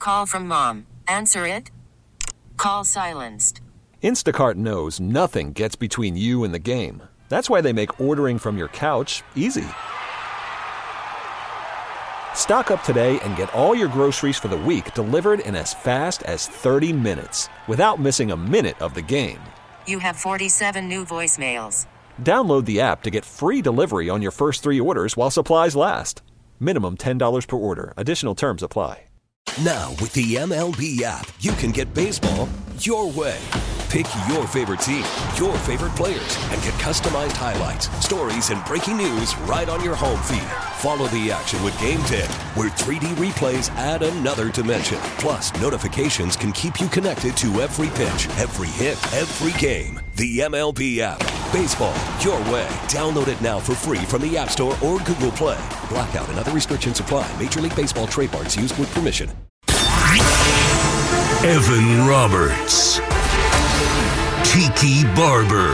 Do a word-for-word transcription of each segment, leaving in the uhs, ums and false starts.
Call from mom. Answer it. Call silenced. Instacart knows nothing gets between you and the game. That's why they make ordering from your couch easy. Stock up today and get all your groceries for the week delivered in as fast as thirty minutes without missing a minute of the game. You have forty-seven new voicemails. Download the app to get free delivery on your first three orders while supplies last. Minimum ten dollars per order. Additional terms apply. Now, with the M L B app, you can get baseball your way. Pick your favorite team, your favorite players, and get customized highlights, stories, and breaking news right on your home feed. Follow the action with Game ten, where three D replays add another dimension. Plus, notifications can keep you connected to every pitch, every hit, every game. The M L B app. Baseball your way. Download it now for free from the App Store or Google Play. Blackout and other restrictions apply. Major League Baseball trademarks used with permission. Evan Roberts. Tiki Barber.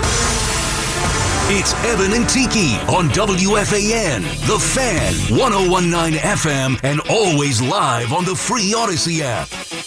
It's Evan and Tiki on W F A N, The Fan, one oh one point nine F M, and always live on the free Odyssey app.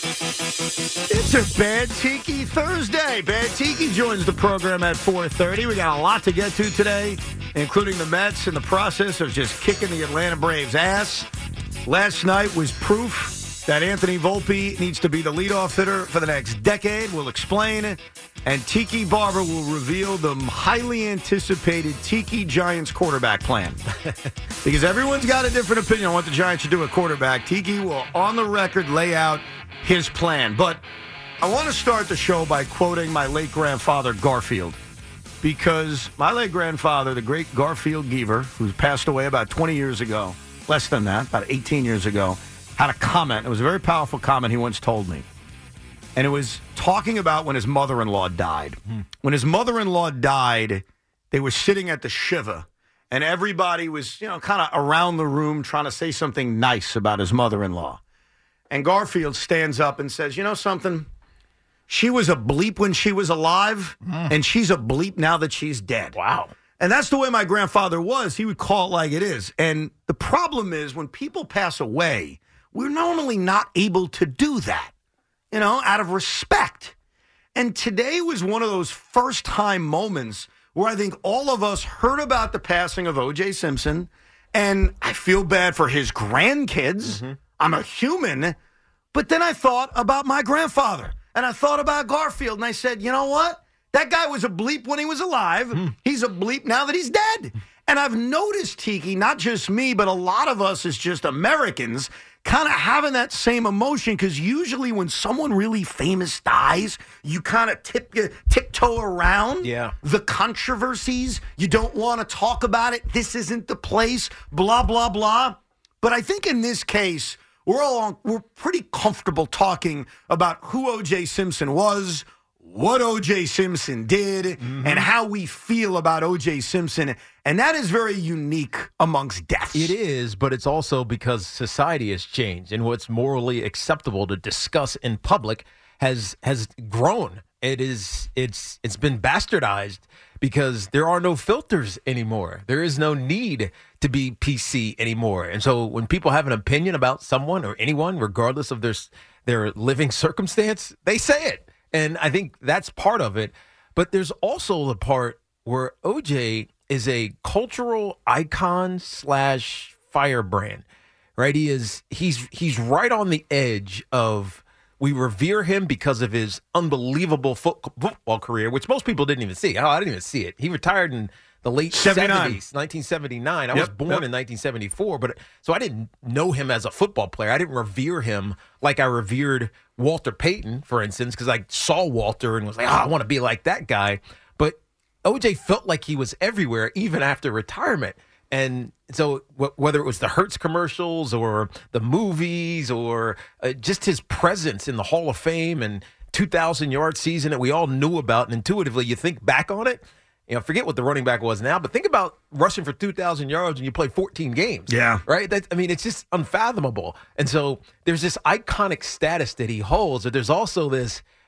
It's a Bad Tiki Thursday. Bad Tiki joins the program at four thirty. We got a lot to get to today, including the Mets in the process of just kicking the Atlanta Braves' ass. Last night was proof that Anthony Volpe needs to be the leadoff hitter for the next decade. We'll explain. And Tiki Barber will reveal the highly anticipated Tiki Giants quarterback plan. Because everyone's got a different opinion on what the Giants should do at quarterback. Tiki will, on the record, lay out his plan. But I want to start the show by quoting my late grandfather, Garfield. Because my late grandfather, the great Garfield Geaver, who passed away about twenty years ago, less than that, about eighteen years ago, had a comment. It was a very powerful comment he once told me. And it was talking about when his mother-in-law died. Hmm. When his mother-in-law died, they were sitting at the Shiva, and everybody was, you know, kind of around the room trying to say something nice about his mother-in-law. And Garfield stands up and says, you know something? She was a bleep when she was alive, mm. and she's a bleep now that she's dead. Wow. And that's the way my grandfather was. He would call it like it is. And the problem is when people pass away, we're normally not able to do that. You know, out of respect. And today was one of those first-time moments where I think all of us heard about the passing of O J Simpson, and I feel bad for his grandkids. Mm-hmm. I'm a human. But then I thought about my grandfather, and I thought about Garfield, and I said, you know what? That guy was a bleep when he was alive. Mm. He's a bleep now that he's dead. And I've noticed, Tiki, not just me, but a lot of us as just Americans kind of having that same emotion, because usually when someone really famous dies, you kind of tip tiptoe around yeah. the controversies. You don't want to talk about it. This isn't the place, blah, blah, blah. But I think in this case, we're all we're pretty comfortable talking about who O J Simpson was, what O J Simpson did, mm-hmm. and how we feel about O J Simpson. And that is very unique amongst deaths. It is, but it's also because society has changed, and what's morally acceptable to discuss in public has has grown. It is it's it's been bastardized because there are no filters anymore. There is no need to be P C anymore. And so when people have an opinion about someone or anyone, regardless of their their living circumstance, they say it. And I think that's part of it. But there's also the part where O J is a cultural icon slash firebrand, right? He is he's he's right on the edge of, we revere him because of his unbelievable foot, football career, which most people didn't even see. Oh, I didn't even see it. He retired in the late seventies, nineteen seventy-nine. I yep, was born yep. in nineteen seventy-four, but so I didn't know him as a football player. I didn't revere him like I revered Walter Payton, for instance, because I saw Walter and was like, oh, I want to be like that guy. But O J felt like he was everywhere, even after retirement. And so w- whether it was the Hertz commercials or the movies or uh, just his presence in the Hall of Fame and two thousand yard season that we all knew about, and intuitively you think back on it, you know, forget what the running back was now, but think about rushing for two thousand yards and you play fourteen games. Yeah. Right? That, I mean, it's just unfathomable. And so there's this iconic status that he holds, but there's also this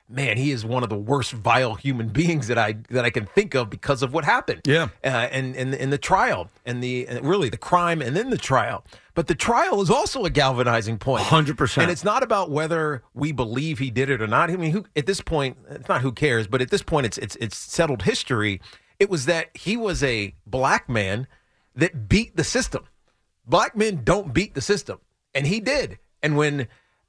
man, he is one of the worst vile human beings that I that I can think of because of what happened. Yeah, uh, and and in the trial and the and really the crime and then the trial. But the trial is also a galvanizing point. one hundred percent. And it's not about whether we believe he did it or not. I mean, who, at this point, it's not who cares, but at this point, it's it's it's settled history. It was that he was a black man that beat the system. Black men don't beat the system, and he did. And when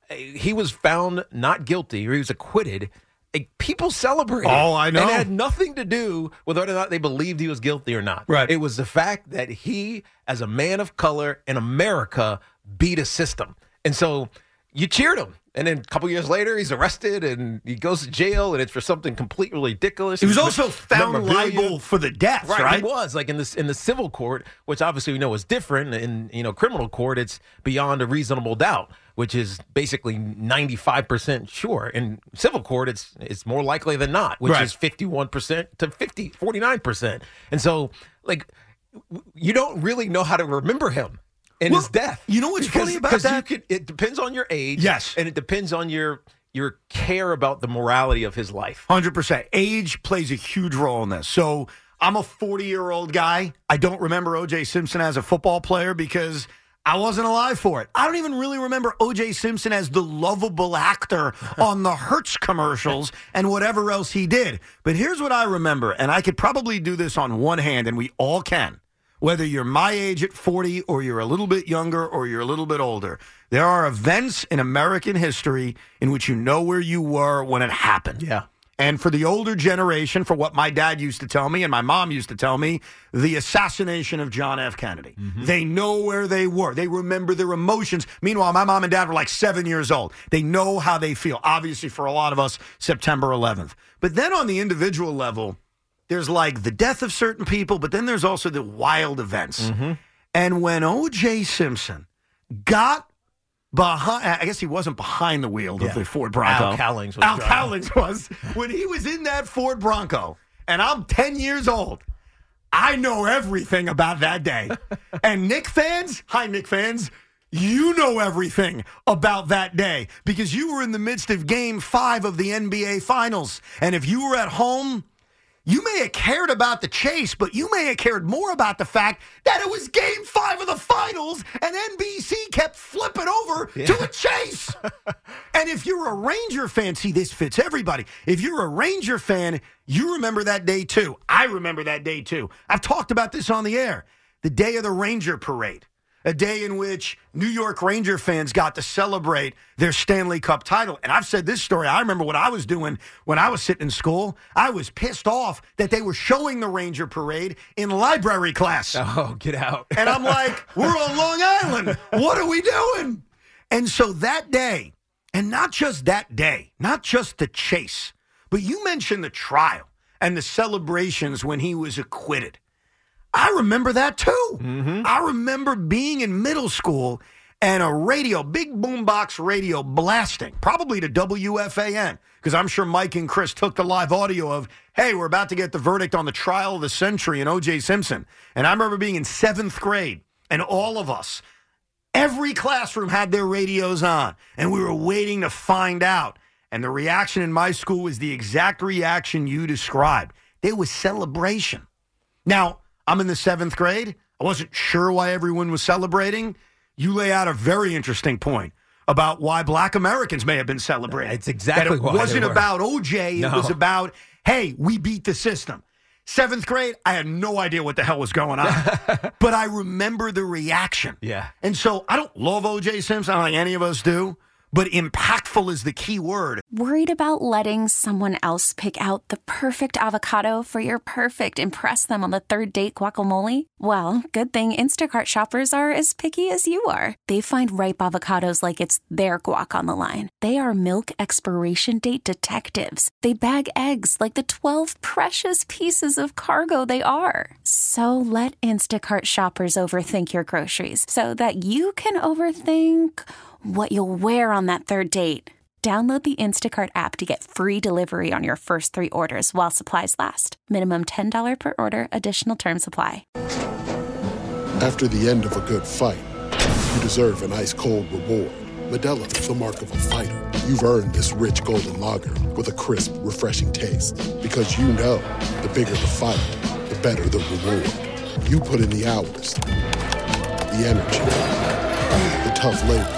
he was found not guilty or he was acquitted, like, people celebrated. Oh, I know. And it had nothing to do with whether or not they believed he was guilty or not. Right. It was the fact that he, as a man of color in America, beat a system. And so you cheered him. And then a couple years later, he's arrested and he goes to jail, and it's for something completely ridiculous. He was It's also me- found memorabilia. liable for the deaths, Right, right? he was like in this in the civil court, which obviously we know is different. In you know criminal court, it's beyond a reasonable doubt, which is basically ninety-five percent sure. In civil court, it's it's more likely than not, which Right. is fifty-one percent to fifty, forty-nine percent. And so, like, w- you don't really know how to remember him and Well, his death. you know what's Because- funny about because you that? could, it depends on your age, Yes. and it depends on your your care about the morality of his life. one hundred percent. Age plays a huge role in this. So I'm a forty-year-old guy. I don't remember O J Simpson as a football player because I wasn't alive for it. I don't even really remember O J Simpson as the lovable actor on the Hertz commercials and whatever else he did. But here's what I remember, and I could probably do this on one hand, and we all can. Whether you're my age at forty or you're a little bit younger or you're a little bit older, there are events in American history in which you know where you were when it happened. Yeah. And for the older generation, for what my dad used to tell me and my mom used to tell me, the assassination of John F. Kennedy. Mm-hmm. They know where they were. They remember their emotions. Meanwhile, my mom and dad were like seven years old. They know how they feel. Obviously, for a lot of us, September eleventh. But then on the individual level, there's like the death of certain people, but then there's also the wild events. Mm-hmm. And when O J Simpson got behind, I guess he wasn't behind the wheel Yeah. of the Ford Bronco. Al Cowlings was Al driving. Cowlings was. When he was in that Ford Bronco, and I'm ten years old, I know everything about that day. And Nick fans, hi Nick fans, you know everything about that day because you were in the midst of game five of the N B A Finals. And if you were at home, you may have cared about the chase, but you may have cared more about the fact that it was game five of the finals and N B C kept flipping over Yeah. to a chase. And if you're a Ranger fan, see, this fits everybody. If you're a Ranger fan, you remember that day too. I remember that day too. I've talked about this on the air. The day of the Ranger Parade. A day in which New York Ranger fans got to celebrate their Stanley Cup title. And I've said this story. I remember what I was doing when I was sitting in school. I was pissed off that they were showing the Ranger Parade in library class. Oh, get out. And I'm like, we're on Long Island. What are we doing? And so that day, and not just that day, not just the chase, but you mentioned the trial and the celebrations when he was acquitted. I remember that too. Mm-hmm. I remember being in middle school and a radio, big boombox radio blasting, probably to W F A N, because I'm sure Mike and Chris took the live audio of, hey, we're about to get the verdict on the trial of the century and O J Simpson. And I remember being in seventh grade, and all of us, every classroom had their radios on, and we were waiting to find out. And the reaction in my school was the exact reaction you described. There was celebration. Now, I'm in the seventh grade. I wasn't sure why everyone was celebrating. You lay out a very interesting point about why black Americans may have been celebrating. It's exactly that it why they wasn't were. about O J. It No. was about, hey, we beat the system. Seventh grade, I had no idea what the hell was going on. But I remember the reaction. Yeah. And so I don't love O J Simpson. I don't think any of us do. But impactful is the key word. Worried about letting someone else pick out the perfect avocado for your perfect impress them on the third date guacamole? Well, good thing Instacart shoppers are as picky as you are. They find ripe avocados like it's their guac on the line. They are milk expiration date detectives. They bag eggs like the twelve precious pieces of cargo they are. So let Instacart shoppers overthink your groceries so that you can overthink what you'll wear on that third date. Download the Instacart app to get free delivery on your first three orders while supplies last. Minimum ten dollars per order. Additional terms apply. After the end of a good fight, you deserve an ice-cold reward. Modelo is the mark of a fighter. You've earned this rich golden lager with a crisp, refreshing taste. Because you know, the bigger the fight, the better the reward. You put in the hours, the energy, the tough labor.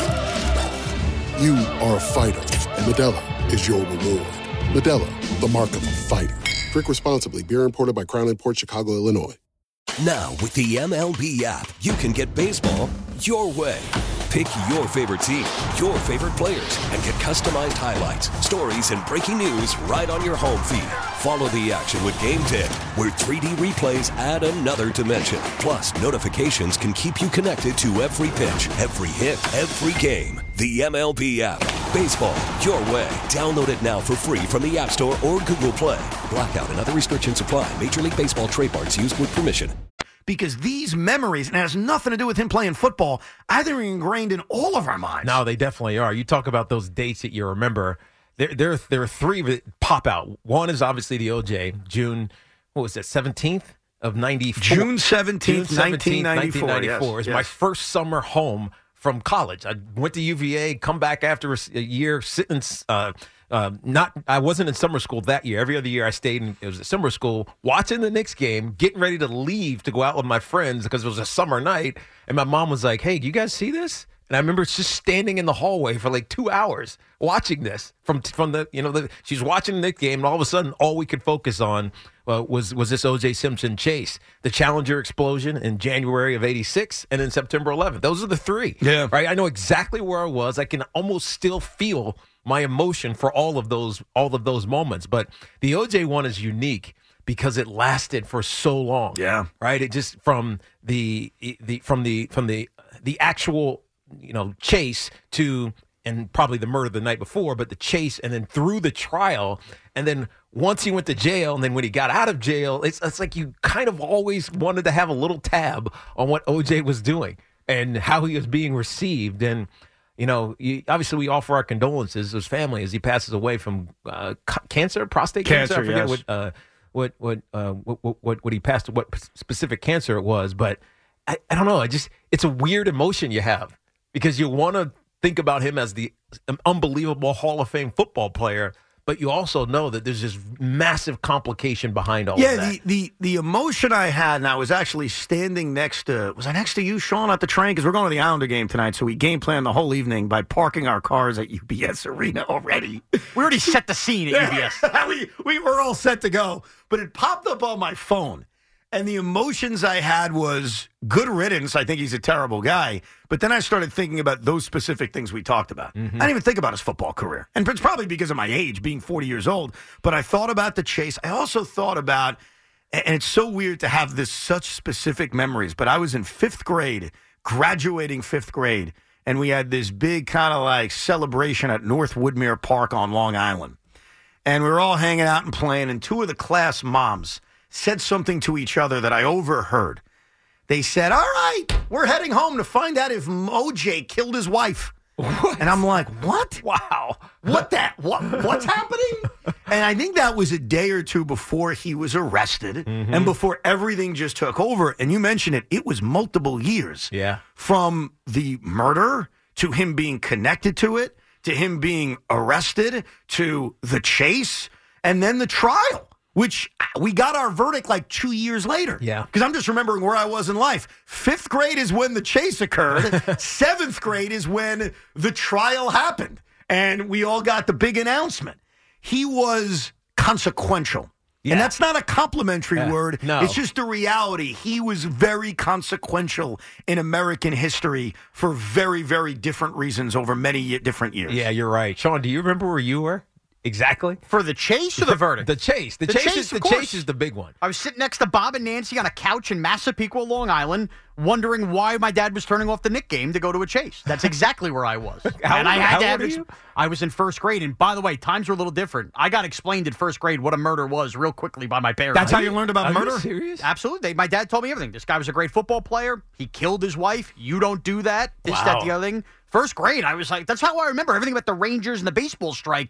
You are a fighter, and Modelo is your reward. Modelo, the mark of a fighter. Drink responsibly. Beer imported by Crown Imports, Chicago, Illinois. Now, with the M L B app, you can get baseball your way. Pick your favorite team, your favorite players, and get customized highlights, stories, and breaking news right on your home feed. Follow the action with Game Day, where three D replays add another dimension. Plus, notifications can keep you connected to every pitch, every hit, every game. The M L B app. Baseball your way. Download it now for free from the App Store or Google Play. Blackout and other restrictions apply. Major League Baseball trademarks used with permission. Because these memories, and it has nothing to do with him playing football, I think are ingrained in all of our minds. No, they definitely are. You talk about those dates that you remember. There, there, there are three that pop out. One is obviously the O J, June, what was that, seventeenth of ninety-four? June seventeenth, nineteen ninety-four. nineteen ninety-four. Yes, It was my yes. first summer home from college. I went to U V A, come back after a, a year, sitting, uh, uh, not, I wasn't in summer school that year. Every other year I stayed in, it was a summer school, watching the Knicks game, getting ready to leave to go out with my friends because it was a summer night. And my mom was like, hey, do you guys see this? And I remember just standing in the hallway for like two hours watching this from from the, you know, the, she's watching the Knicks game, and all of a sudden, all we could focus on uh, was was this O J Simpson chase, the Challenger explosion in January of eighty-six, and then September eleventh. Those are the three. Yeah. Right? I know exactly where I was. I can almost still feel my emotion for all of those all of those moments. But the O J one is unique because it lasted for so long. Yeah. Right? It just from the the from the from the the actual, you know, chase to, and probably the murder the night before, but the chase and then through the trial. And then once he went to jail, and then when he got out of jail, it's, it's like you kind of always wanted to have a little tab on what O J was doing and how he was being received. And, you know, you, obviously we offer our condolences to his family as he passes away from uh, ca- cancer, prostate cancer. Cancer, I forget yes. what, uh, what, what, uh, what, what, what he passed, what specific cancer it was. But I, I don't know. I just, it's a weird emotion you have, because you want to think about him as the unbelievable Hall of Fame football player, but you also know that there's this massive complication behind all yeah, of that. the, the the emotion I had, and I was actually standing next to, was I next to you, Sean, at the train? Because we're going to the Islander game tonight, so we game planned the whole evening by parking our cars at U B S Arena already. We already set the scene at U B S. we, we were all set to go, but it popped up on my phone. And the emotions I had was good riddance. I think he's a terrible guy. But then I started thinking about those specific things we talked about. Mm-hmm. I didn't even think about his football career. And it's probably because of my age, being forty years old. But I thought about the chase. I also thought about, and it's so weird to have this such specific memories, but I was in fifth grade, graduating fifth grade, and we had this big kind of like celebration at North Woodmere Park on Long Island. And we were all hanging out and playing, and two of the class moms said something to each other that I overheard. They said, all right, we're heading home to find out if O J killed his wife. What? And I'm like, what? Wow. What that? What? What's happening? And I think that was a day or two before he was arrested mm-hmm. and before everything just took over. And you mentioned it. It was multiple years. Yeah. From the murder to him being connected to it, to him being arrested, to the chase, and then the trial, which we got our verdict like two years later. Yeah. Because I'm just remembering where I was in life. Fifth grade is when the chase occurred. Seventh grade is when the trial happened. And we all got the big announcement. He was consequential. Yeah. And that's not a complimentary Yeah. word. No. It's just a reality. He was very consequential in American history for very, very different reasons over many ye- different years. Yeah, you're right. Sean, do you remember where you were? Exactly. For the chase or the verdict? The chase. The, The chase, chase, is the of course. chase is the big one. I was sitting next to Bob and Nancy on a couch in Massapequa, Long Island, wondering why my dad was turning off the Knick game to go to a chase. That's exactly where I was. How and I old- had how to old have are ex- you? I was in first grade, and by the way, times were a little different. I got explained in first grade what a murder was real quickly by my parents. That's how you learned about Are murder? you serious? Absolutely. My dad told me everything. This guy was a great football player. He killed his wife. You don't do that. This, Wow. that, the other thing. First grade, I was like, that's how I remember everything about the Rangers and the baseball strike.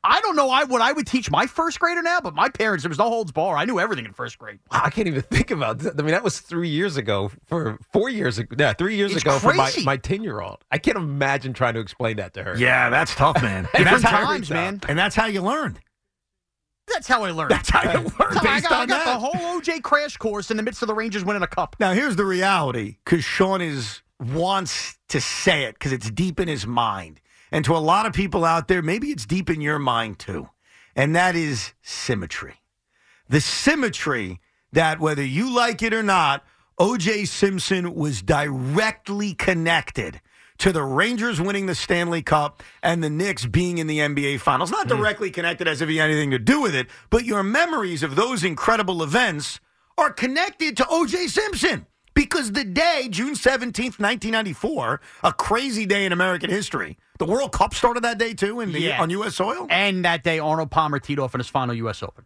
I don't know I, what I would teach my first grader now, but my parents, there was no holds bar. I knew everything in first grade. Wow, I can't even think about that. I mean, that was three years ago for four years ago. Yeah, three years It's ago crazy. for my ten-year-old. I can't imagine trying to explain that to her. Yeah, that's tough, man. and, Different that's how, times, man. and that's how you learned. That's how I learned. That's how you learned So I based got, I on got that. the whole O J crash course in the midst of the Rangers winning a cup. Now, here's the reality, because Sean is wants to say it because it's deep in his mind. And to a lot of people out there, maybe it's deep in your mind too. And that is symmetry. The symmetry that whether you like it or not, O J Simpson was directly connected to the Rangers winning the Stanley Cup and the Knicks being in the N B A Finals. Not directly connected as if he had anything to do with it, but your memories of those incredible events are connected to O J Simpson. Because the day, June seventeenth, nineteen ninety-four, a crazy day in American history. The World Cup started that day, too, in the, Yeah. on U S soil? And that day, Arnold Palmer teed off in his final U S Open.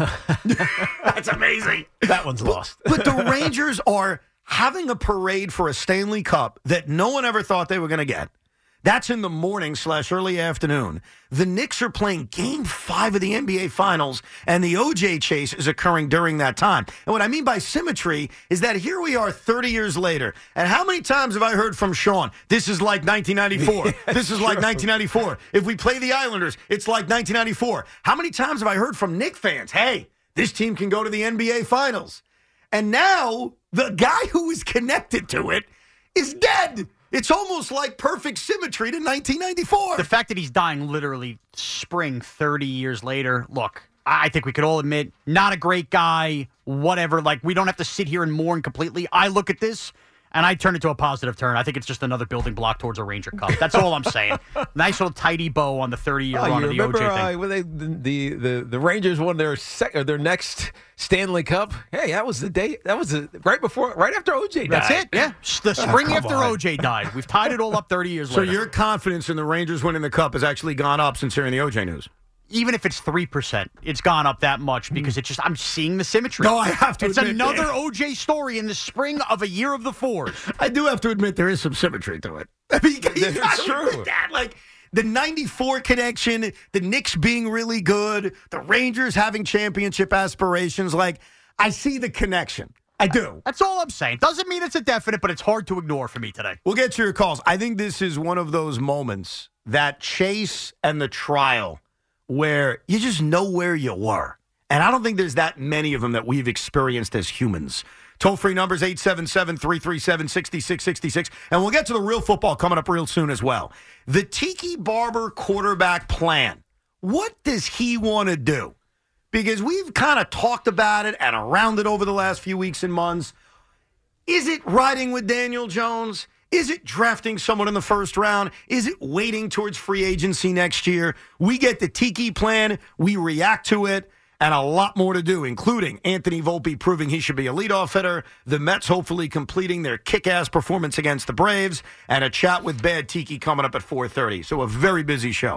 That's amazing. That one's lost. But the Rangers are having a parade for a Stanley Cup that no one ever thought they were going to get. That's in the morning slash early afternoon. The Knicks are playing game five of the N B A Finals, and the O J chase is occurring during that time. And what I mean by symmetry is that here we are thirty years later, and how many times have I heard from Sean, this is like nineteen ninety-four. Yeah, this is like true. nineteen ninety-four. If we play the Islanders, it's like nineteen ninety-four. How many times have I heard from Knicks fans, hey, this team can go to the N B A Finals? And now the guy who is connected to it is dead. It's almost like perfect symmetry to nineteen ninety-four. The fact that he's dying literally spring thirty years later, look, I think we could all admit, not a great guy, whatever. Like, we don't have to sit here and mourn completely. I look at this, and I turn it to a positive turn. I think it's just another building block towards a Ranger Cup. That's all I'm saying. Nice little tidy bow on the thirty-year Oh, run you of the O remember J thing. uh, when they, the, the the Rangers won their sec, or their next Stanley Cup? Hey, that was the day. That was the, right before, right after O J died. That's it, yeah. The spring come after on. O J died. We've tied it all up thirty years So later. your confidence in the Rangers winning the Cup has actually gone up since hearing the O J news? Even if it's three percent, it's gone up that much because it's just, I'm seeing the symmetry. No, I have to It's admit another that. O J story in the spring of a year of the fours. I do have to admit there is some symmetry to it. I mean, you That's gotta true. admit that. Like, the ninety-four connection, the Knicks being really good, the Rangers having championship aspirations. Like, I see the connection. I do. That's all I'm saying. Doesn't mean it's a definite, but it's hard to ignore for me today. We'll get to your calls. I think this is one of those moments, that chase and the trial, where you just know where you were. And I don't think there's that many of them that we've experienced as humans. Toll-free numbers eight seven seven, three three seven, six six six six. And we'll get to the real football coming up real soon as well. The Tiki Barber quarterback plan. What does he want to do? Because we've kind of talked about it and around it over the last few weeks and months. Is it riding with Daniel Jones? Is it drafting someone in the first round? Is it waiting towards free agency next year? We get the Tiki plan. We react to it. And a lot more to do, including Anthony Volpe proving he should be a leadoff hitter, the Mets hopefully completing their kick-ass performance against the Braves, and a chat with Bad Tiki coming up at four thirty. So a very busy show.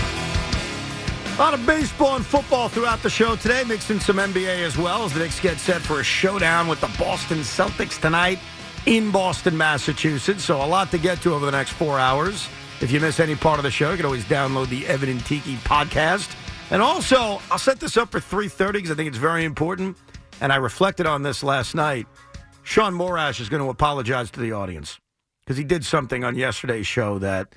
A lot of baseball and football throughout the show today, mixing some N B A as well as the Knicks get set for a showdown with the Boston Celtics tonight in Boston, Massachusetts. So a lot to get to over the next four hours. If you miss any part of the show, you can always download the Evan and Tiki podcast. And also, I'll set this up for three thirty because I think it's very important. And I reflected on this last night. Sean Morash is going to apologize to the audience because he did something on yesterday's show that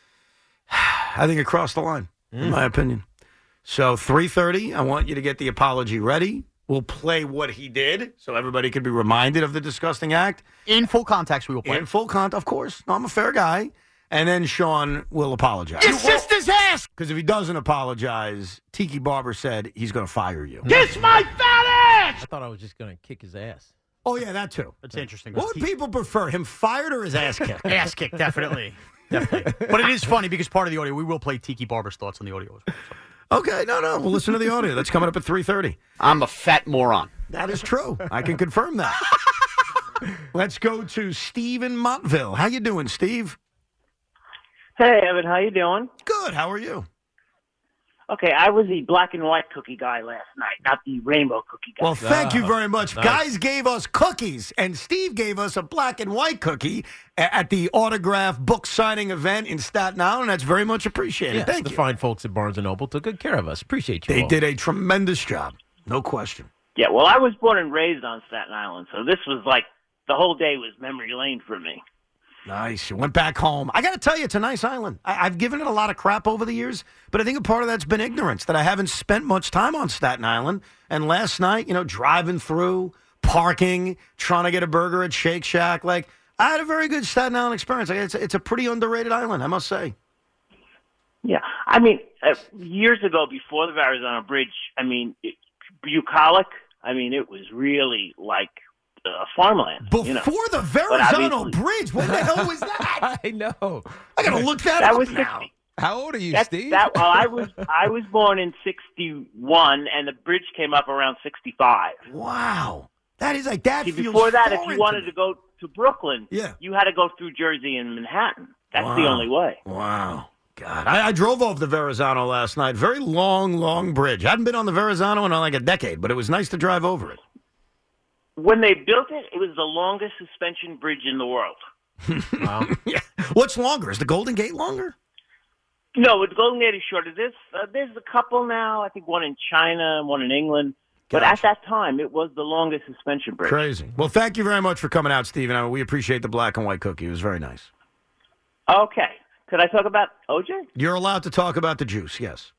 I think it crossed the line, mm. in my opinion. So three thirty, I want you to get the apology ready. We'll play what he did so everybody can be reminded of the disgusting act. In full context, we will play. In full context, of course. No, I'm a fair guy. And then Sean will apologize. Your sister's ass! Because if he doesn't apologize, Tiki Barber said he's going to fire you. Kiss my fat ass! I thought I was just going to kick his ass. Oh, yeah, that too. That's interesting. What would people prefer, him fired or his ass kicked? Ass kick, definitely. Definitely. But it is funny because part of the audio, we will play Tiki Barber's thoughts on the audio as well. So. Okay, no, no. We'll listen to the audio. That's coming up at three thirty. I'm a fat moron. That is true. I can confirm that. Let's go to Steve in Montville. How you doing, Steve? Hey, Evan. How you doing? Good. How are you? Okay, I was the black and white cookie guy last night, not the rainbow cookie guy. Well, thank you very much. Nice. Guys gave us cookies, and Steve gave us a black and white cookie a- at the autograph book signing event in Staten Island. That's very much appreciated. Yes, Thank the you. fine folks at Barnes and Noble took good care of us. Appreciate you They all. did a tremendous job. No question. Yeah, well, I was born and raised on Staten Island, so this was like the whole day was memory lane for me. Nice. You went back home. I got to tell you, it's a nice island. I- I've given it a lot of crap over the years, but I think a part of that's been ignorance, that I haven't spent much time on Staten Island. And last night, you know, driving through, parking, trying to get a burger at Shake Shack, like, I had a very good Staten Island experience. Like, it's, it's a pretty underrated island, I must say. Yeah, I mean, uh, years ago, before the Verrazano Bridge, I mean, it, bucolic, I mean, it was really like uh, farmland. Before you know? the But Verrazano obviously- Bridge, what the hell was that? I know. I got to look that, That up was now. sixty. How old are you, That's, Steve? that, well, I was I was born in sixty-one, and the bridge came up around sixty-five. Wow. That is like, that See, feels before that, if foreign you to wanted me. to go to Brooklyn, Yeah. you had to go through Jersey and Manhattan. That's the Wow. only way. Wow. God, I, I drove off the Verrazano last night. Very long, long bridge. Hadn't been on the Verrazano in like a decade, but it was nice to drive over it. When they built it, it was the longest suspension bridge in the world. Wow. Yeah. What's longer? Is the Golden Gate longer? No, the Golden Gate is shorter. There's, uh, there's a couple now, I think one in China and one in England. But at Gotcha. that time, it was the longest suspension bridge. Crazy. Well, thank you very much for coming out, Steve. And we appreciate the black and white cookie. It was very nice. Okay. Could I talk about O J? You're allowed to talk about the juice, yes.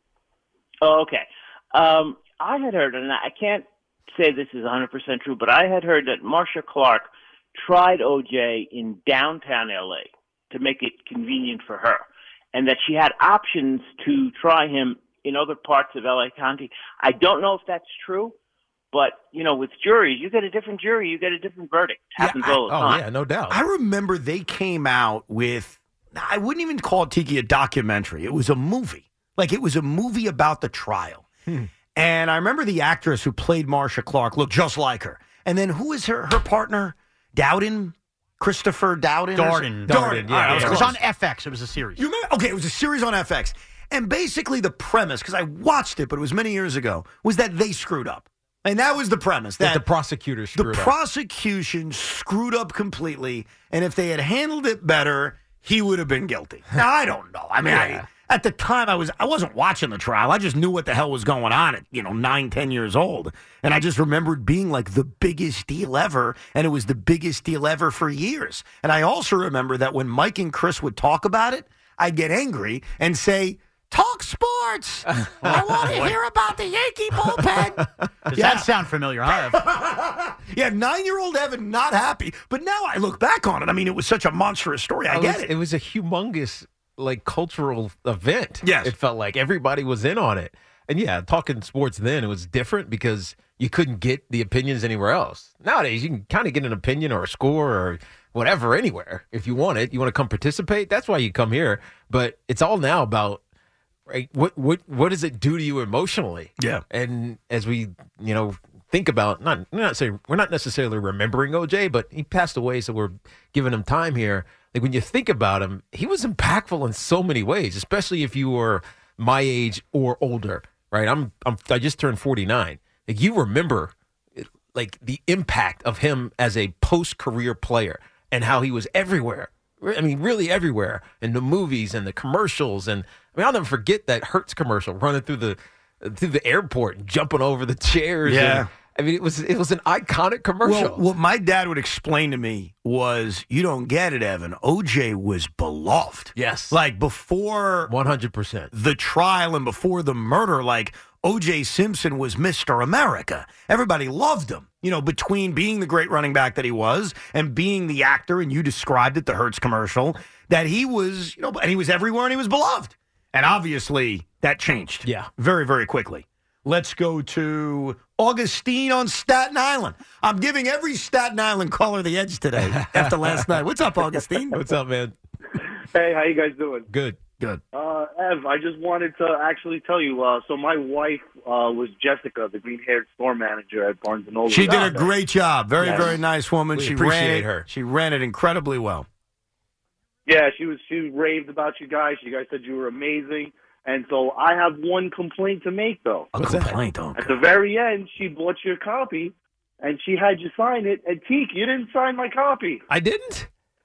Oh, okay. Um, I had heard, and I can't say this is one hundred percent true, but I had heard that Marcia Clark tried O J in downtown L A to make it convenient for her, and that she had options to try him in other parts of L A County. I don't know if that's true, but, you know, with juries, you get a different jury, you get a different verdict. It happens I- all the Oh, time. yeah, no doubt. I remember they came out with, I wouldn't even call it, Tiki, a documentary. It was a movie. Like, it was a movie about the trial. Hmm. And I remember the actress who played Marcia Clark looked just like her. And then who is her her partner? Dowden? Christopher Dowden? or Darden. something? Darden, yeah, All right, I yeah. It was close. on F X. It was a series. You remember? Okay, it was a series on F X. And basically the premise, because I watched it, but it was many years ago, was that they screwed up. And that was the premise. That That the prosecutor the screwed up. prosecution screwed up completely. And if they had handled it better, he would have been guilty. Now, I don't know. I mean, Yeah. I, at the time, I, was, I wasn't watching the trial. I just knew what the hell was going on at, you know, nine, ten years old. And I just remembered being like the biggest deal ever. And it was the biggest deal ever for years. And I also remember that when Mike and Chris would talk about it, I'd get angry and say, talk sports. I want to hear about the Yankee bullpen. Does Yeah. that sound familiar, huh? Yeah, nine-year-old Evan not happy. But now I look back on it. I mean, it was such a monstrous story. I It get was, it. It was a humongous, like, cultural event. Yes. It felt like everybody was in on it. And yeah, talking sports then, it was different because you couldn't get the opinions anywhere else. Nowadays, you can kind of get an opinion or a score or whatever anywhere if you want it. You want to come participate? That's why you come here. But it's all now about, right, what what what does it do to you emotionally? Yeah. And as we, you know, think about, not we're not saying we're not necessarily remembering O J, but he passed away, so we're giving him time here. Like, when you think about him, he was impactful in so many ways, especially if you were my age or older, right? I'm, I'm I just turned forty-nine. Like, you remember, like, the impact of him as a post-career player and how he was everywhere. I mean, really everywhere, in the movies and the commercials. And I mean, I'll never forget that Hertz commercial running through the through the airport and jumping over the chairs. Yeah. And, I mean, it was it was an iconic commercial. Well, what my dad would explain to me was, you don't get it, Evan. O J was beloved. Yes. Like, before one hundred percent. the trial and before the murder, like, O J Simpson was Mister America. Everybody loved him. You know, between being the great running back that he was and being the actor, and you described it, the Hertz commercial, that he was, you know, and he was everywhere and he was beloved. And obviously that changed. Yeah. Very, very quickly. Let's go to Augustine on Staten Island. I'm giving every Staten Island caller the edge today after last night. What's up, Augustine? What's up, man? Hey, how you guys doing? Good. Good. Uh, Ev, I just wanted to actually tell you. Uh, so my wife uh, was Jessica, the green-haired store manager at Barnes and Noble. She did a great job. Very, Yes. very nice woman. We she appreciate ran it, her. She ran it incredibly well. Yeah, she was. She raved about you guys. You guys said you were amazing. And so I have one complaint to make, though. A complaint, though. At the very end, she bought your copy, and she had you sign it. And Teak, you didn't sign my copy. I didn't?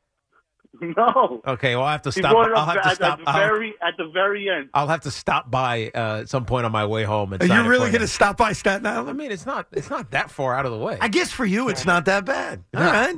No. Okay, well, I'll have to She stop. brought it I'll up have to at, stop. at the I'll, very at the very end. I'll have to stop by uh, at some point on my way home. And Are sign you it really for going to stop by Staten I Island? mean, it's not it's not that far out of the way. I guess for you, it's not that bad. All right.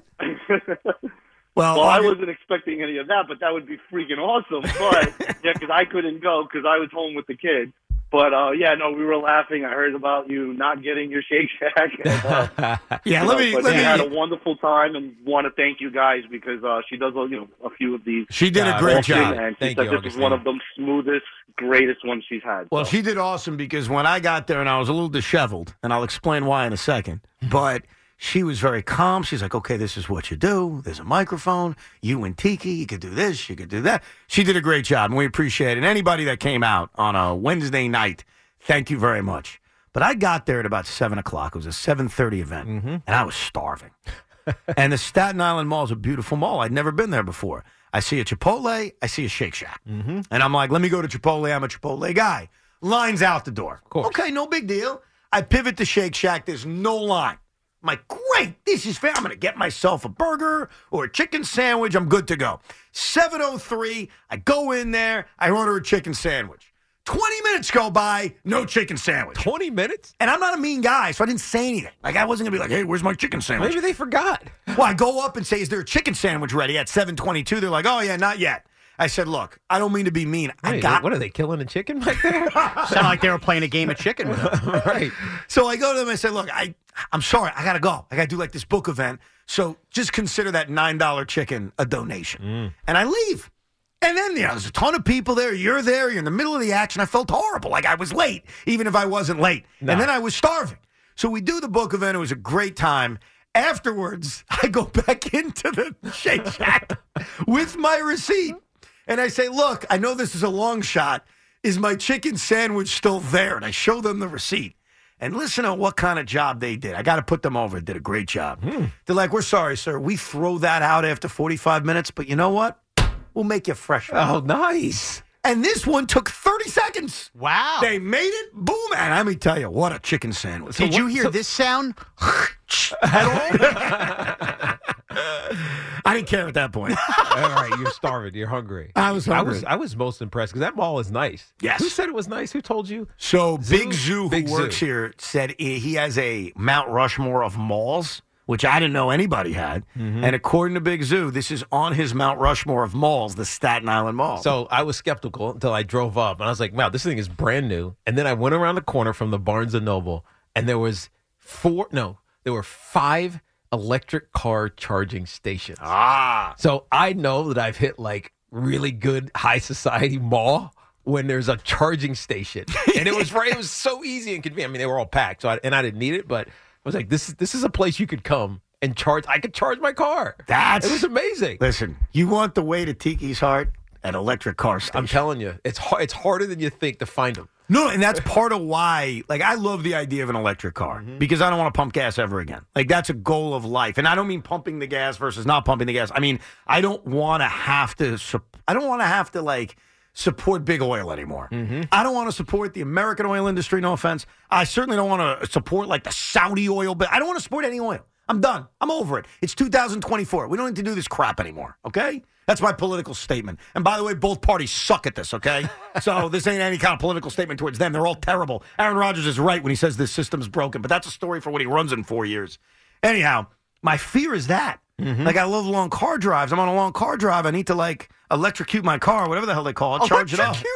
Well, Well, I August- wasn't expecting any of that, but that would be freaking awesome. But yeah, because I couldn't go because I was home with the kids. But uh, yeah, no, we were laughing. I heard about you not getting your Shake Shack. And, uh, yeah, you let know, me. But Let we me. had a wonderful time, and want to thank you guys because uh, she does, uh, you know, a few of these. She did a Uh, great often, job. and she Thank said you, this was Augustine. one of the smoothest, greatest ones she's had. Well, so. she did awesome because when I got there and I was a little disheveled, and I'll explain why in a second, but she was very calm. She's like, okay, this is what you do. There's a microphone. You and Tiki, you could do this, you could do that. She did a great job, and we appreciate it. And anybody that came out on a Wednesday night, thank you very much. But I got there at about seven o'clock. It was a seven thirty event, Mm-hmm. and I was starving. And the Staten Island Mall is a beautiful mall. I'd never been there before. I see a Chipotle. I see a Shake Shack. Mm-hmm. And I'm like, let me go to Chipotle. I'm a Chipotle guy. Lines out the door. Of course. Okay, no big deal. I pivot to Shake Shack. There's no line. I'm like, great. This is fair. I'm going to get myself a burger or a chicken sandwich. I'm good to go. seven oh three. I go in there. I order a chicken sandwich. twenty minutes go by, no chicken sandwich. twenty minutes? And I'm not a mean guy, so I didn't say anything. Like, I wasn't going to be like, hey, where's my chicken sandwich? Maybe they forgot. Well, I go up and say, is there a chicken sandwich ready at seven twenty-two? They're like, oh, yeah, not yet. I said, look, I don't mean to be mean. I Wait, got what are they killing a chicken back there? Sound like they were playing a game of chicken with them. Right. So I go to them and I say, look, I, I'm sorry. I got to go. I got to do like this book event. So just consider that nine dollar chicken a donation. Mm. And I leave. And then, you know, there's a ton of people there. You're there. You're in the middle of the action. I felt horrible. Like I was late, even if I wasn't late. No. And then I was starving. So we do the book event. It was a great time. Afterwards, I go back into the Shake Shack with my receipt. And I say, look, I know this is a long shot. Is my chicken sandwich still there? And I show them the receipt. And listen to what kind of job they did. I got to put them over. Did a great job. Mm. They're like, we're sorry, sir. We throw that out after forty-five minutes, but you know what? We'll make you fresh. Oh, nice. And this one took thirty seconds. Wow. They made it. Boom. And let me tell you, what a chicken sandwich. Did you hear this sound? I didn't care at that point. All right, you're starving. You're hungry. I was I hungry. was I was most impressed because that mall is nice. Yes. Who said it was nice? Who told you? So Zoo? Big Zoo, who Big works Zoo. here, said he he has a Mount Rushmore of malls, which I didn't know anybody had. Mm-hmm. And according to Big Zoo, this is on his Mount Rushmore of malls, the Staten Island Mall. So I was skeptical until I drove up, and I was like, "Wow, this thing is brand new." And then I went around the corner from the Barnes and Noble, and there was four. No, there were five electric car charging stations. ah, So I know that I've hit like really good high society mall when there's a charging station, and it was right. It was so easy and convenient. I mean, they were all packed, so I, and I didn't need it, but I was like, "This is this is a place you could come and charge. I could charge my car." that's It was amazing. Listen, you want the way to Tiki's heart? An electric car station. I'm telling you, it's hard, it's harder than you think to find them. No, and that's part of why, like, I love the idea of an electric car Mm-hmm. because I don't want to pump gas ever again. Like, that's a goal of life. And I don't mean pumping the gas versus not pumping the gas. I mean, I don't want to have to, sup- I don't want to have to, like, support big oil anymore. Mm-hmm. I don't want to support the American oil industry, no offense. I certainly don't want to support, like, the Saudi oil, but I don't want to support any oil. I'm done. I'm over it. It's two thousand twenty-four. We don't need to do this crap anymore, okay? That's my political statement. And by the way, both parties suck at this, okay? So this ain't any kind of political statement towards them. They're all terrible. Aaron Rodgers is right when he says this system's broken, but that's a story for when he runs in four years. Anyhow, my fear is that. Mm-hmm. Like, I love long car drives. I'm on a long car drive. I need to, like, electrocute my car, whatever the hell they call it, charge it up.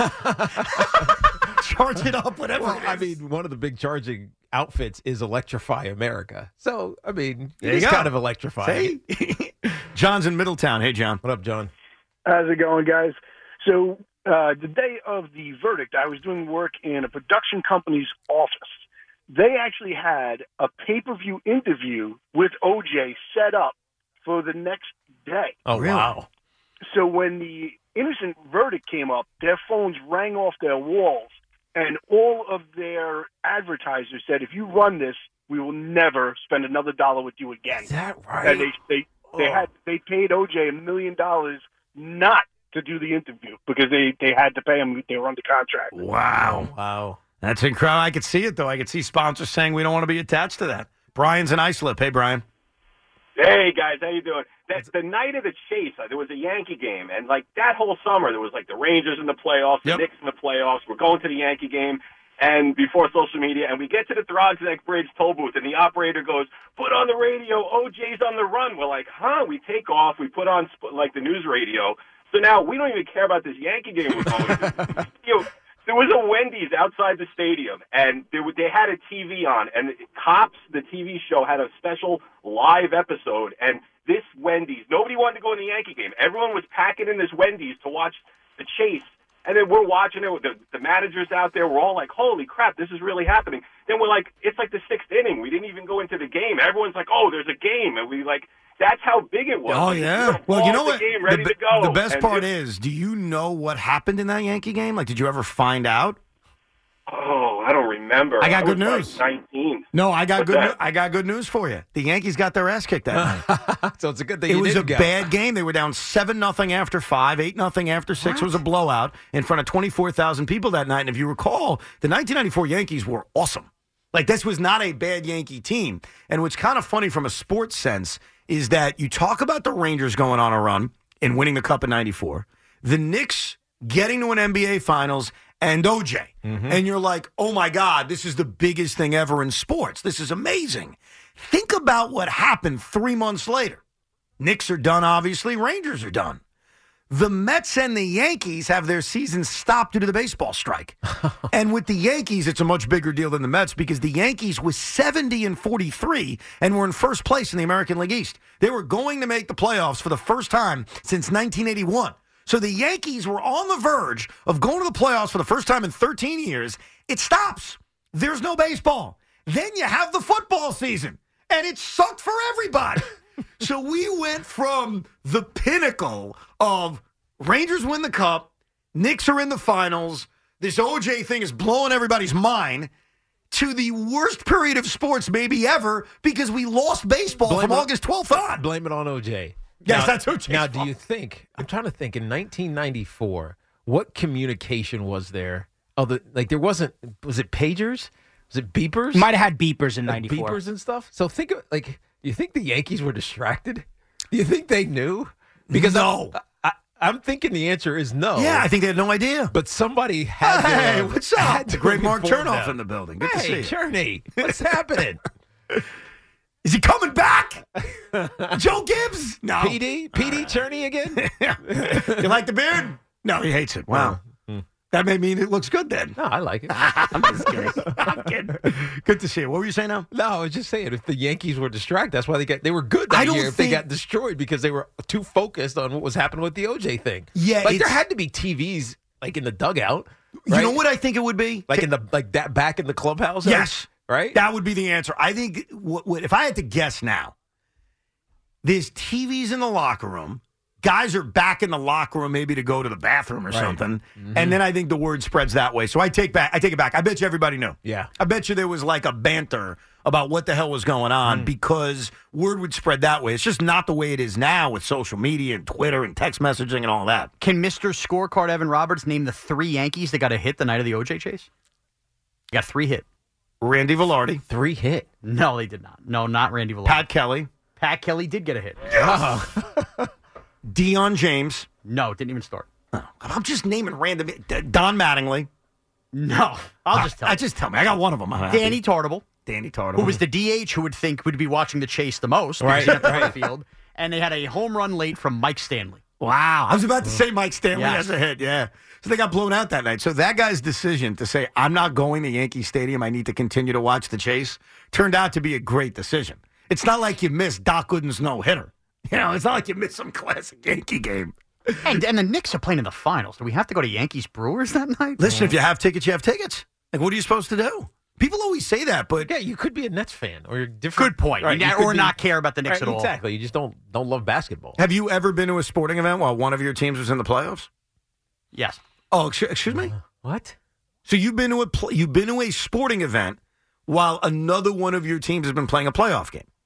Charge it up, whatever Well, it is. I mean, one of the big charging outfits is Electrify America. So, I mean, There you it's go. kind of electrifying. See? John's in Middletown. Hey, John. What up, John? How's it going, guys? So uh, the day of the verdict, I was doing work in a production company's office. They actually had a pay-per-view interview with O J set up for the next day. Oh, Really? wow. So when the innocent verdict came up, their phones rang off their walls, and all of their advertisers said, if you run this, we will never spend another dollar with you again. Is that right? And they they, they Oh. had they paid O J a million dollars not to do the interview because they, they had to pay him. They were under contract. Wow. Wow. That's incredible. I could see it, though. I could see sponsors saying we don't want to be attached to that. Brian's in Islip. Hey, Brian. Hey, guys. How you doing? That, the night of the chase, uh, there was a Yankee game. And, like, that whole summer, there was, like, the Rangers in the playoffs, the Yep. Knicks in the playoffs. We're going to the Yankee game. And before social media, and we get to the Throgsneck Bridge toll booth, and the operator goes, "Put on the radio, O J's on the run." We're like, huh? We take off. We put on, like, the news radio. So now we don't even care about this Yankee game we're going to. You know, there was a Wendy's outside the stadium, and they, they had a T V on, and Cops, the T V show, had a special live episode, and this Wendy's, nobody wanted to go in the Yankee game. Everyone was packing in this Wendy's to watch the chase. And then we're watching it with the, the managers out there. We're all like, holy crap, this is really happening. Then we're like, it's like the sixth inning. We didn't even go into the game. Everyone's like, oh, there's a game. And we like, that's how big it was. Oh, Like, yeah. you know, Well, you know the what? Game ready the, to go. the best And part just- is, do you know what happened in that Yankee game? Like, did you ever find out? Oh, I don't remember. I got good was, news. Like nineteen. No, I got What's good. that? nu- I got good news for you. The Yankees got their ass kicked that night. So it's a good thing It you was a didn't go. bad game. They were down seven nothing after five, eight nothing after six. It was a blowout in front of twenty four thousand people that night. And if you recall, the nineteen ninety four Yankees were awesome. Like, this was not a bad Yankee team. And what's kind of funny from a sports sense is that you talk about the Rangers going on a run and winning the Cup in ninety-four, the Knicks getting to an N B A Finals, and O J. Mm-hmm. And you're like, oh, my God, this is the biggest thing ever in sports. This is amazing. Think about what happened three months later. Knicks are done, obviously. Rangers are done. The Mets and the Yankees have their seasons stopped due to the baseball strike. And with the Yankees, it's a much bigger deal than the Mets because the Yankees was seventy and forty-three and were in first place in the American League East. They were going to make the playoffs for the first time since nineteen eighty-one. So the Yankees were on the verge of going to the playoffs for the first time in thirteen years. It stops. There's no baseball. Then you have the football season, and it sucked for everybody. So we went from the pinnacle of Rangers win the Cup, Knicks are in the finals, this O J thing is blowing everybody's mind, to the worst period of sports maybe ever because we lost baseball Blame from it- August twelfth on. Blame it on O J. Yes, Now- that's O J's Now, do fault. you think, I'm trying to think, in nineteen ninety-four, what communication was there? Oh, the, like there wasn't, was it pagers? Was it beepers? Might have had beepers in Like ninety-four. beepers and stuff? So think of, like, do you think the Yankees were distracted? Do you think they knew? Because No. I, I, I'm thinking the answer is no. Yeah, I think they had no idea. But somebody had to. Hey, have- what's up? had The to great Mark inform Chernoff them. in the building. Good to Hey, see you. Cherney, what's happening? Is he coming back? Joe Gibbs? No. P D? P D Cherney again? You like the beard? No, he hates it. Wow. That may mean it looks good then. No, I like it. I'm just kidding. I'm kidding. Good to see you. What were you saying now? No, I was just saying, if the Yankees were distracted, that's why they got they were good that I don't year. If think- they got destroyed because they were too focused on what was happening with the O J thing. Yeah, like there it's- had to be T Vs like in the dugout. You right? know what I think it would be? Like in the like that back in the clubhouse. Yes. right. That would be the answer. I think what, what, if I had to guess now, there's T Vs in the locker room. Guys are back in the locker room maybe to go to the bathroom or Right. something. Mhm. And then I think the word spreads that way. So I take back I take it back. I bet you everybody knew. Yeah. I bet you there was like a banter about what the hell was going on because word would spread that way. It's just not the way it is now with social media and Twitter and text messaging and all that. Can Mister Scorecard Evan Roberts name the three Yankees that got a hit the night of the O J chase? Got three hit. Randy Velarde. Three hit. No, they did not. No, not Randy Velarde. Pat Kelly. Pat Kelly did get a hit. Deion James. No, didn't even start. I'm just naming random. Don Mattingly. No, I'll just tell I you. just tell me. I got one of them. I'm happy. Danny Tartable, Danny Tartable. who was the D H who would think would be watching the chase the most. because Right, he had to right. the field. And they had a home run late from Mike Stanley. Wow. I was about to say Mike Stanley Yes. has a hit, yeah. So they got blown out that night. So that guy's decision to say, I'm not going to Yankee Stadium, I need to continue to watch the chase, turned out to be a great decision. It's not like you missed Doc Gooden's no-hitter. You know, it's not like you missed some classic Yankee game. And, and the Knicks are playing in the finals. Do we have to go to Yankees Brewers that night? Listen, if you have tickets, you have tickets. Like, what are you supposed to do? People always say that, but Yeah, you could be a Nets fan or you're different. Good point. Right, You- you could or be- not care about the Knicks Right, at all. Exactly. You just don't don't love basketball. have you ever been to a sporting event while one of your teams was in the playoffs? Yes. Oh, excuse, excuse me? What? So you've been to a pl- you've been to a sporting event while another one of your teams has been playing a playoff game?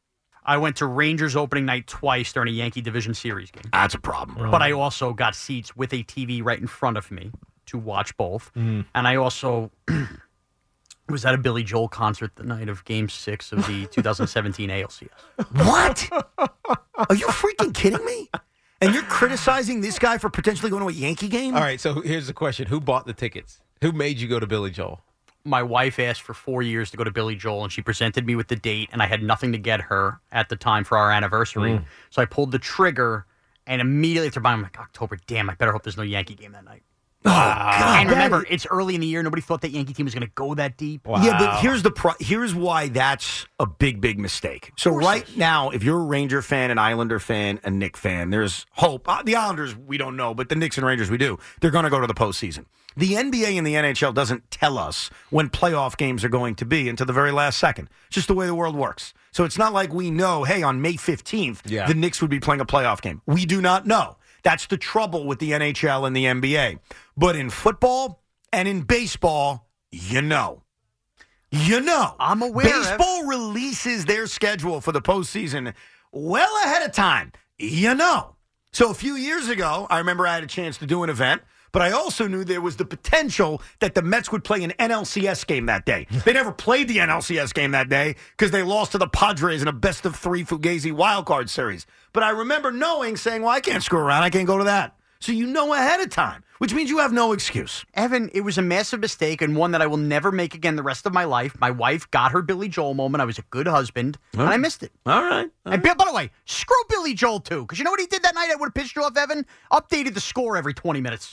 I went to Rangers opening night twice during a Yankee Division Series game. That's a problem, bro. But I also got seats with a T V right in front of me to watch both. Mm. And I also was at a Billy Joel concert the night of Game six of the two thousand seventeen A L C S. What? Are you freaking kidding me? And you're criticizing this guy for potentially going to a Yankee game? All right, so here's the question. Who bought the tickets? Who made you go to Billy Joel? My wife asked for four years to go to Billy Joel, and she presented me with the date, and I had nothing to get her at the time for our anniversary. Mm. So I pulled the trigger, and immediately after buying, I'm like, October, damn, I better hope there's no Yankee game that night. Oh, God. And remember, it's early in the year. Nobody thought that Yankee team was going to go that deep. Wow. Yeah, but here's the pro- here's why that's a big, big mistake. So right now, if you're a Ranger fan, an Islander fan, a Knick fan, there's hope. Uh, the Islanders, we don't know, but the Knicks and Rangers, we do. They're going to go to the postseason. The N B A and the N H L doesn't tell us when playoff games are going to be until the very last second. It's just the way the world works. So it's not like we know, hey, on May fifteenth, yeah. the Knicks would be playing a playoff game. We do not know. That's the trouble with the N H L and the N B A. But in football and in baseball, you know. You know. I'm aware. Baseball releases their schedule for the postseason well ahead of time. You know. So a few years ago, I remember I had a chance to do an event, but I also knew there was the potential that the Mets would play an N L C S game that day. They never played the N L C S game that day because they lost to the Padres in a best-of-three Fugazi wildcard series. But I remember knowing, saying, well, I can't screw around. I can't go to that. So you know ahead of time, which means you have no excuse. Evan, it was a massive mistake and one that I will never make again the rest of my life. My wife got her Billy Joel moment. I was a good husband, and I missed it. All right. All and by the way, screw Billy Joel, too, because you know what he did that night that would have pissed you off, Evan? Updated the score every twenty minutes.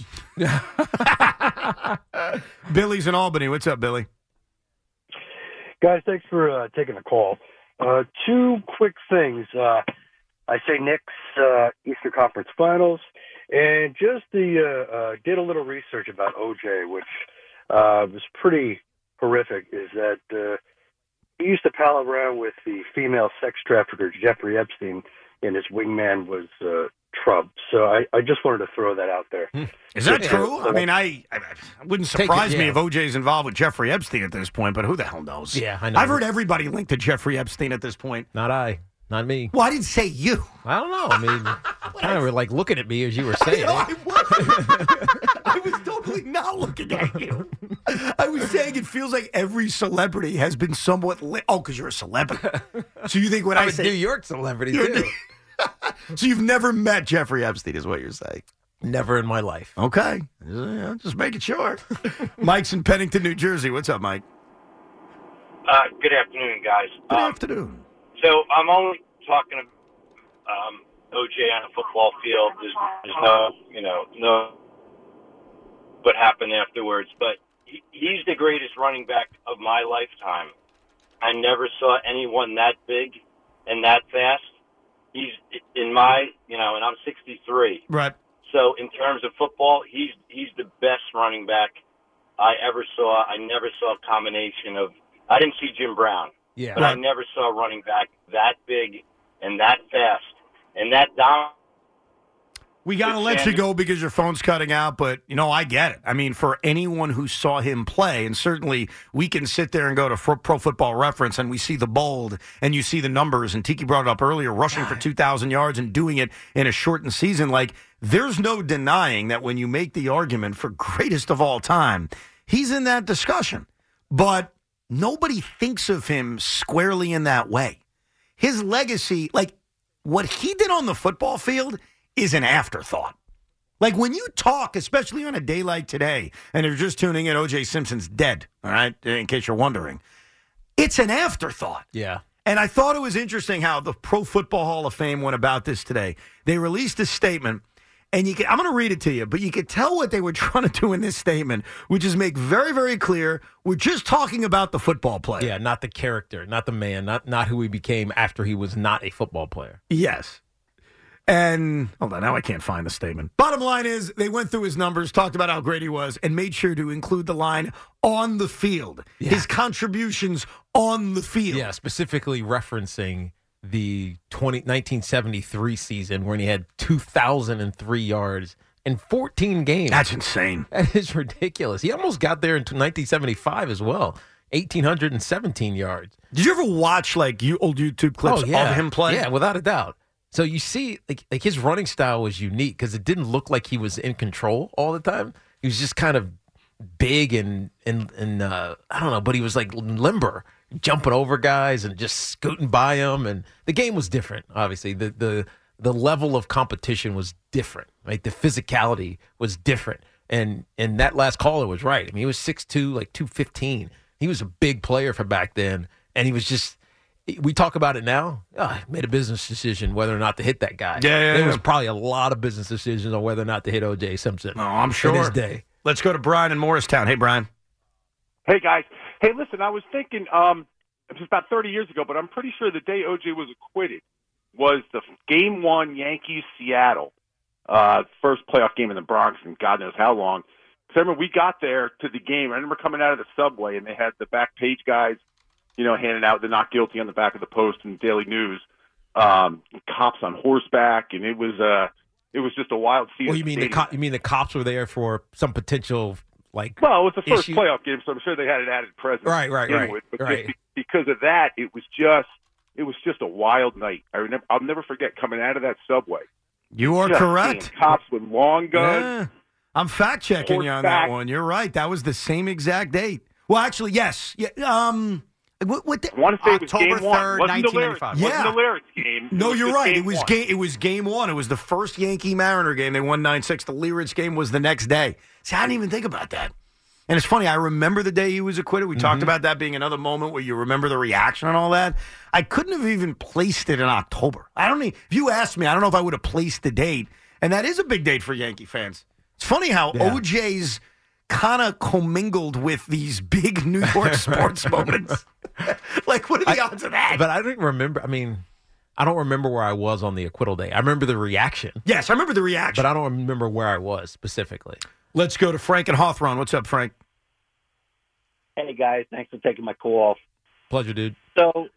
Billy's in Albany. What's up, Billy? Guys, thanks for uh, taking the call. Uh, two quick things. Uh, I say Knicks uh, Eastern Conference Finals, and just the uh, uh, did a little research about O J, which uh, was pretty horrific. Is that uh, he used to pal around with the female sex trafficker Jeffrey Epstein, and his wingman was uh, Trump. So I, I just wanted to throw that out there. Is that Yeah. true? I mean, I, I it wouldn't Take it, surprise me yeah. if O J's involved with Jeffrey Epstein at this point, but who the hell knows? Yeah, I know. I've heard everybody linked to Jeffrey Epstein at this point. Not I. Not me. Well, I didn't say you. I don't know. I mean, kind of like looking at me as you were saying No, it. I wasn't. I was totally not looking at you. I was saying it feels like every celebrity has been somewhat lit. Oh, because you're a celebrity. So you think when I'm I a say New York celebrity, You're- too. So you've never met Jeffrey Epstein, is what you're saying? Never in my life. Okay, yeah, just making sure. Mike's in Pennington, New Jersey. What's up, Mike? Uh, good afternoon, guys. Good Um, afternoon. So I'm only talking um, O J on a football field. There's, there's no, you know, no what happened afterwards. But he, he's the greatest running back of my lifetime. I never saw anyone that big and that fast. He's in my, you know, and I'm sixty-three. Right. So in terms of football, he's he's the best running back I ever saw. I never saw a combination of. I didn't see Jim Brown. Yeah. But I never saw a running back that big and that fast and that down. We got to let you go because your phone's cutting out, but, you know, I get it. I mean, for anyone who saw him play, and certainly we can sit there and go to Pro Football Reference and we see the bold and you see the numbers, and Tiki brought it up earlier, rushing for two thousand yards and doing it in a shortened season. Like, there's no denying that when you make the argument for greatest of all time, he's in that discussion. But nobody thinks of him squarely in that way. His legacy, like, what he did on the football field is an afterthought. Like, when you talk, especially on a day like today, and if you're just tuning in, O J Simpson's dead, all right, in case you're wondering, it's an afterthought. Yeah. And I thought it was interesting how the Pro Football Hall of Fame went about this today. They released a statement, and you can, I'm going to read it to you, but you could tell what they were trying to do in this statement, which is make very, very clear we're just talking about the football player. Yeah, not the character, not the man, not not who he became after he was not a football player. Yes. And hold on, now I can't find the statement. Bottom line is they went through his numbers, talked about how great he was, and made sure to include the line on the field, Yeah. his contributions on the field. Yeah, specifically referencing the twenty, nineteen seventy-three season when he had two thousand three yards in fourteen games. That's insane. That is ridiculous. He almost got there in nineteen seventy-five as well. one thousand eight hundred seventeen yards. Did you ever watch like you old YouTube clips oh, yeah. of him play? Yeah, without a doubt. So you see, like, like his running style was unique because it didn't look like he was in control all the time. He was just kind of big and and and uh, I don't know, but he was like limber, jumping over guys and just scooting by them. And the game was different. Obviously, the the the level of competition was different. Right, the physicality was different. And and that last caller was right. I mean, he was six two, like two fifteen. He was a big player for back then, and he was just. We talk about it now. Oh, made a business decision whether or not to hit that guy. Yeah, yeah, there yeah. was probably a lot of business decisions on whether or not to hit O J Simpson. Oh, I'm sure. In his day. Let's go to Brian in Morristown. Hey, Brian. Hey, guys. Hey, listen, I was thinking um, it was about thirty years ago, but I'm pretty sure the day O J was acquitted was the game one Yankees-Seattle, uh, first playoff game in the Bronx in God knows how long. Because I remember we got there to the game. I remember coming out of the subway, and they had the back page guys, you know, handing out the not guilty on the back of the Post and Daily News, um, cops on horseback, and it was uh, it was just a wild season. Well, you mean the co- you mean the cops were there for some potential like? Well, it was the first issue? playoff game, so I'm sure they had an added presence. Right, right, right, With, but right. just because of that, it was just it was just a wild night. I remember, I'll never forget coming out of that subway. You are just correct. seeing cops with long guns. Yeah. I'm fact checking you on that Horseback. one. You're right. That was the same exact date. Well, actually, yes. Yeah. Um. What? what the, I want to say it was October game one. third, Wasn't the nineteen Lyrics, ninety-five. Yeah. wasn't the Lyrics game. No, It was you're just right. game It was one. game. It was game one. It was the first Yankee Mariner game. They won nine six. The Lyrics game was the next day. See, I didn't even think about that. And it's funny. I remember the day he was acquitted. We Mm-hmm. talked about that being another moment where you remember the reaction and all that. I couldn't have even placed it in October. I don't. Even, if you asked me, I don't know if I would have placed the date. And that is a big date for Yankee fans. It's funny how Yeah. O J's kind of commingled with these big New York sports moments. Like, what are the I- odds of that? But I didn't remember. I mean, I don't remember where I was on the acquittal day. I remember the reaction, yes, I remember the reaction. but I don't remember where I was specifically. Let's go to Frank and Hawthorne. What's up, Frank? Hey guys, thanks for taking my call. Pleasure, dude. So,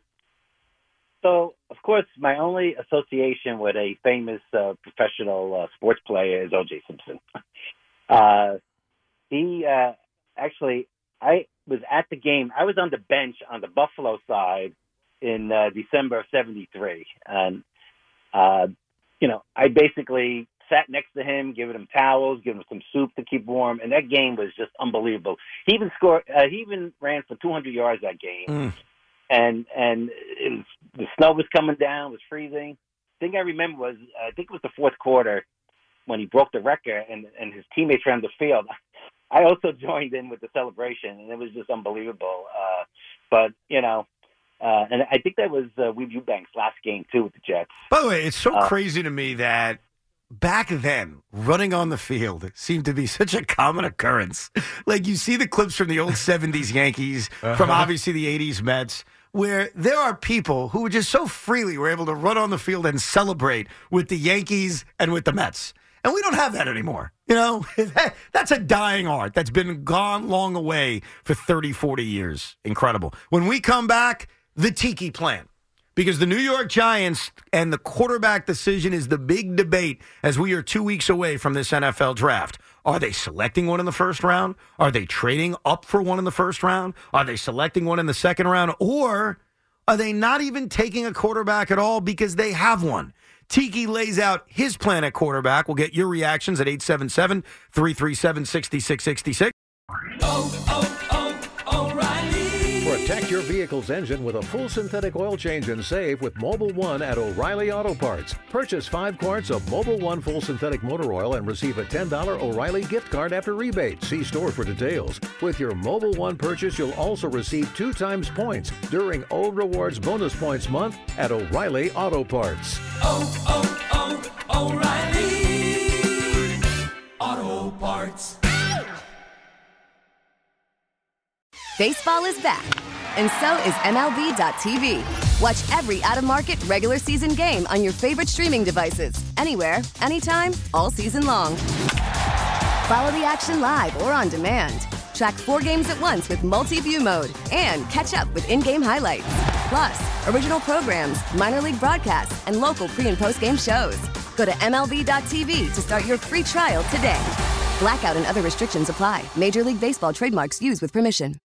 so of course, my only association with a famous uh, professional uh, sports player is O J Simpson. Uh, he uh, actually, I was at the game. I was on the bench on the Buffalo side in uh, December of seventy-three, and uh, you know, I basically sat next to him, giving him towels, giving him some soup to keep warm, and that game was just unbelievable. He even scored. Uh, he even ran for two hundred yards that game, Mm. and and it was, the snow was coming down, it was freezing. The thing I remember was, I think it was the fourth quarter when he broke the record, and and his teammates ran the field. I also joined in with the celebration, and it was just unbelievable. Uh, but you know. Uh, and I think that was uh, Weave Eubanks' last game, too, with the Jets. By the way, it's so Uh, crazy to me that back then, running on the field seemed to be such a common occurrence. Like, you see the clips from the old seventies Yankees, from Uh-huh. obviously the eighties Mets, where there are people who just so freely were able to run on the field and celebrate with the Yankees and with the Mets. And we don't have that anymore. You know, that, that's a dying art that's been gone long away for thirty, forty years. Incredible. When we come back, the Tiki Plan. Because the New York Giants and the quarterback decision is the big debate as we are two weeks away from this N F L draft. Are they selecting one in the first round? Are they trading up for one in the first round? Are they selecting one in the second round? Or are they not even taking a quarterback at all because they have one? Tiki lays out his plan at quarterback. We'll get your reactions at eight seven seven, three three seven, six six six six. Protect your vehicle's engine with a full synthetic oil change and save with Mobile One at O'Reilly Auto Parts. Purchase five quarts of Mobile One full synthetic motor oil and receive a ten dollars O'Reilly gift card after rebate. See store for details. With your Mobile One purchase, you'll also receive two times points during O Rewards Bonus Points Month at O'Reilly Auto Parts. Oh, oh, oh, O'Reilly Auto Parts. Baseball is back, and so is M L B dot T V. Watch every out-of-market regular season game on your favorite streaming devices, anywhere, anytime, all season long. Follow the action live or on demand. Track four games at once with multi-view mode and catch up with in-game highlights. Plus, original programs, minor league broadcasts, and local pre- and post-game shows. Go to M L B dot T V to start your free trial today. Blackout and other restrictions apply. Major League Baseball trademarks used with permission.